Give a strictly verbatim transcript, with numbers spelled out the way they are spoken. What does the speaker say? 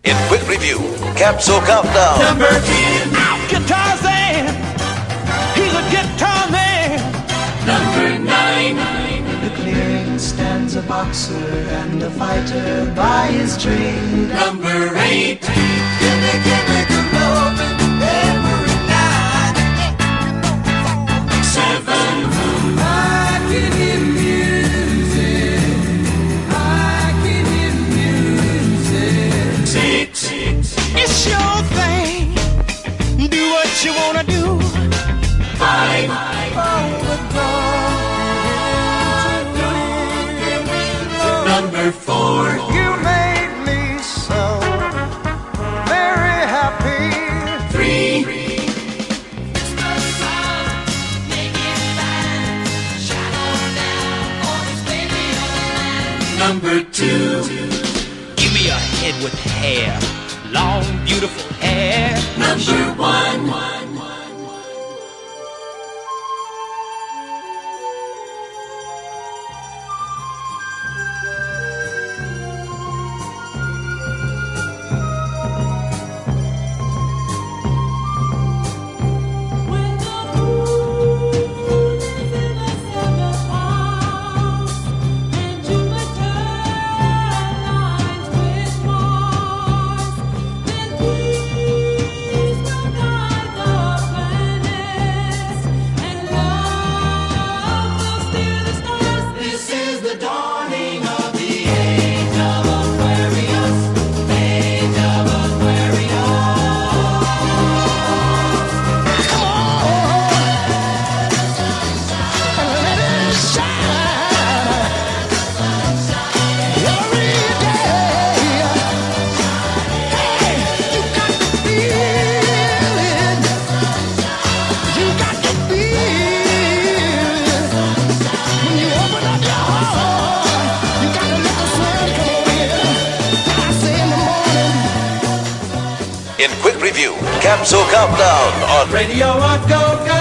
In quick review, Capsule Countdown. Number ten. Guitar Zan, he's a guitar man. Number nine. The clearing stands a boxer and a fighter by his trade. Number eight. Give me, give me good loving every night. Seven. I can hear music. I can hear music. Six. It's your thing. Do what you wanna do. Five. Follow the dawn. Number four. You made me so very happy. Three. Number two. Give me a head with hair, long, beautiful hair. Number one. In quick review, Capsule Countdown on Radio on Go Go.